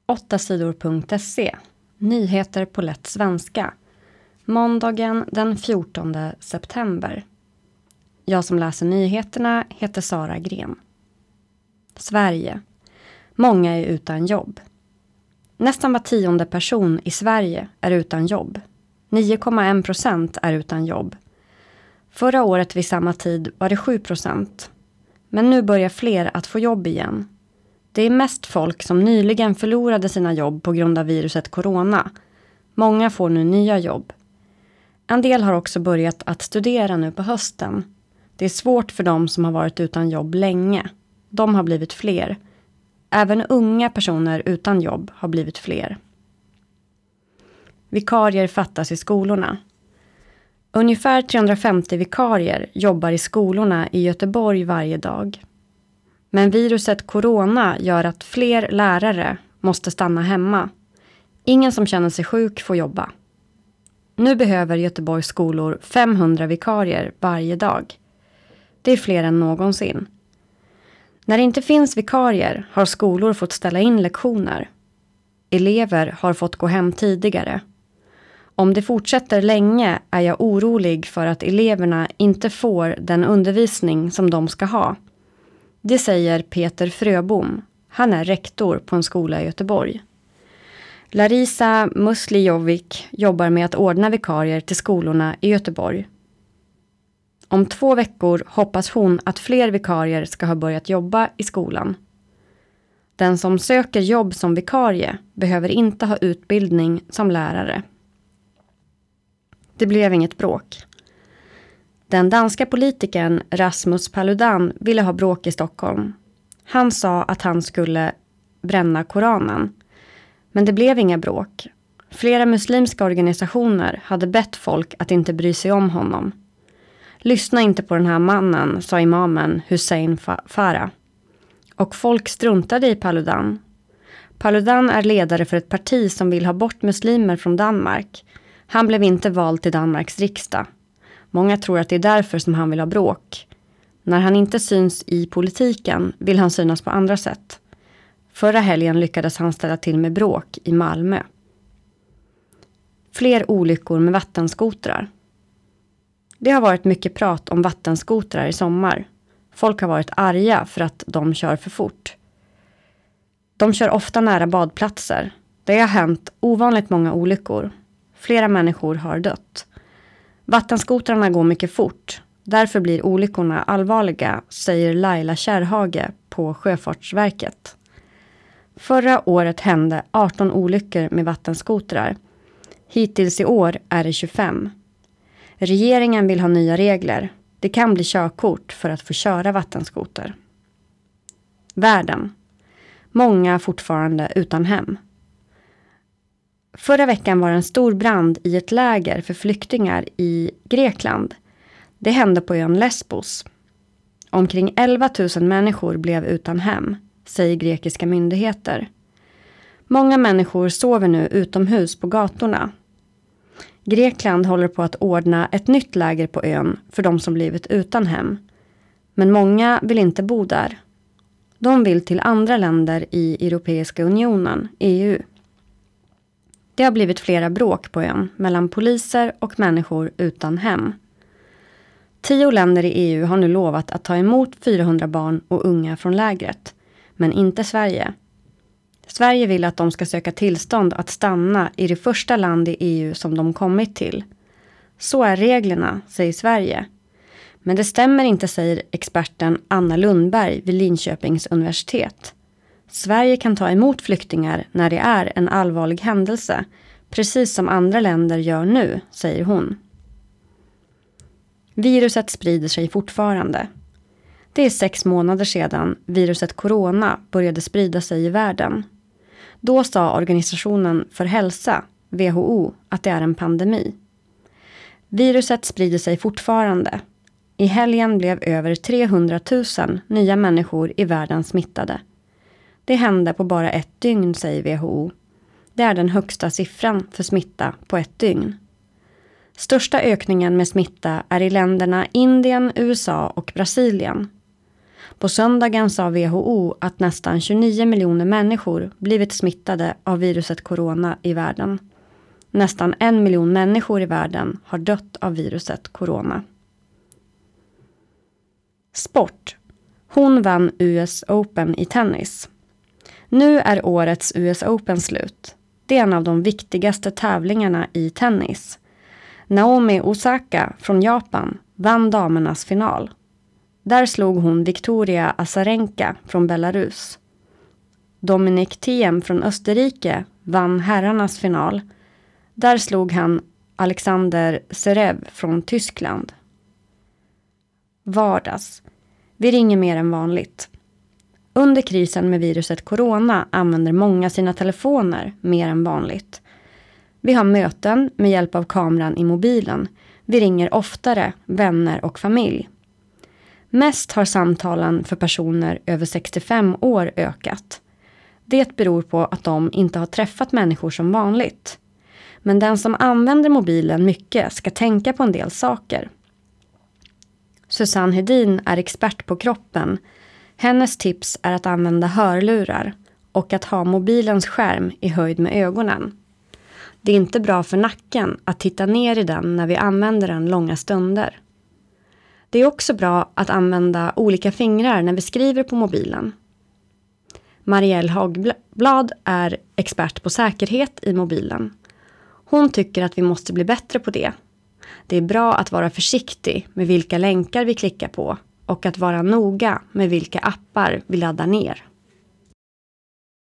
8sidor.se. Nyheter på lätt svenska. Måndagen den 14 september. Jag som läser nyheterna heter Sara Gren. Sverige. Många är utan jobb. Nästan var 10:e person i Sverige är utan jobb. 9,1% är utan jobb. Förra året vid samma tid var det 7%. Men nu börjar fler att få jobb igen. Det är mest folk som nyligen förlorade sina jobb på grund av viruset corona. Många får nu nya jobb. En del har också börjat att studera nu på hösten. Det är svårt för dem som har varit utan jobb länge. De har blivit fler. Även unga personer utan jobb har blivit fler. Vikarier fattas i skolorna. Ungefär 350 vikarier jobbar i skolorna i Göteborg varje dag. Men viruset corona gör att fler lärare måste stanna hemma. Ingen som känner sig sjuk får jobba. Nu behöver Göteborgs skolor 500 vikarier varje dag. Det är fler än någonsin. När det inte finns vikarier har skolor fått ställa in lektioner. Elever har fått gå hem tidigare. Om det fortsätter länge är jag orolig för att eleverna inte får den undervisning som de ska ha. Det säger Peter Fröbom. Han är rektor på en skola i Göteborg. Larisa Muslijovic jobbar med att ordna vikarier till skolorna i Göteborg. Om 2 veckor hoppas hon att fler vikarier ska ha börjat jobba i skolan. Den som söker jobb som vikarie behöver inte ha utbildning som lärare. Det blev inget bråk. Den danska politikern Rasmus Paludan ville ha bråk i Stockholm. Han sa att han skulle bränna Koranen. Men det blev inga bråk. Flera muslimska organisationer hade bett folk att inte bry sig om honom. Lyssna inte på den här mannen, sa imamen Hussein Farah. Och folk struntade i Paludan. Paludan är ledare för ett parti som vill ha bort muslimer från Danmark. Han blev inte vald till Danmarks riksdag. Många tror att det är därför som han vill ha bråk. När han inte syns i politiken vill han synas på andra sätt. Förra helgen lyckades han ställa till med bråk i Malmö. Fler olyckor med vattenskotrar. Det har varit mycket prat om vattenskotrar i sommar. Folk har varit arga för att de kör för fort. De kör ofta nära badplatser. Det har hänt ovanligt många olyckor. Flera människor har dött. Vattenskotrarna går mycket fort. Därför blir olyckorna allvarliga, säger Laila Kärrhage på Sjöfartsverket. Förra året hände 18 olyckor med vattenskotrar. Hittills i år är det 25. Regeringen vill ha nya regler. Det kan bli körkort för att få köra vattenskoter. Världen. Många fortfarande utan hem. Förra veckan var en stor brand i ett läger för flyktingar i Grekland. Det hände på ön Lesbos. Omkring 11 000 människor blev utan hem, säger grekiska myndigheter. Många människor sover nu utomhus på gatorna. Grekland håller på att ordna ett nytt läger på ön för de som blivit utan hem. Men många vill inte bo där. De vill till andra länder i Europeiska unionen, EU. Det har blivit flera bråk på ön mellan poliser och människor utan hem. 10 länder i EU har nu lovat att ta emot 400 barn och unga från lägret, men inte Sverige. Sverige vill att de ska söka tillstånd att stanna i det första land i EU som de kommit till. Så är reglerna, säger Sverige. Men det stämmer inte, säger experten Anna Lundberg vid Linköpings universitet. Sverige kan ta emot flyktingar när det är en allvarlig händelse, precis som andra länder gör nu, säger hon. Viruset sprider sig fortfarande. Det är 6 månader sedan viruset corona började sprida sig i världen. Då sa Organisationen för hälsa, WHO, att det är en pandemi. Viruset sprider sig fortfarande. I helgen blev över 300 000 nya människor i världen smittade. Det hände på bara 1 dygn, säger WHO. Det är den högsta siffran för smitta på 1 dygn. Största ökningen med smitta är i länderna Indien, USA och Brasilien. På söndagen sa WHO att nästan 29 miljoner människor blivit smittade av viruset corona i världen. Nästan 1 miljon människor i världen har dött av viruset corona. Sport. Hon vann US Open i tennis. Nu är årets US Open slut. Det är en av de viktigaste tävlingarna i tennis. Naomi Osaka från Japan vann damernas final. Där slog hon Victoria Azarenka från Belarus. Dominic Thiem från Österrike vann herrarnas final. Där slog han Alexander Zverev från Tyskland. Vardags. Vi ringer mer än vanligt. Under krisen med viruset corona använder många sina telefoner mer än vanligt. Vi har möten med hjälp av kameran i mobilen. Vi ringer oftare vänner och familj. Mest har samtalen för personer över 65 år ökat. Det beror på att de inte har träffat människor som vanligt. Men den som använder mobilen mycket ska tänka på en del saker. Susanne Hedin är expert på kroppen. Hennes tips är att använda hörlurar och att ha mobilens skärm i höjd med ögonen. Det är inte bra för nacken att titta ner i den när vi använder den långa stunder. Det är också bra att använda olika fingrar när vi skriver på mobilen. Marielle Hagblad är expert på säkerhet i mobilen. Hon tycker att vi måste bli bättre på det. Det är bra att vara försiktig med vilka länkar vi klickar på och att vara noga med vilka appar vi laddar ner.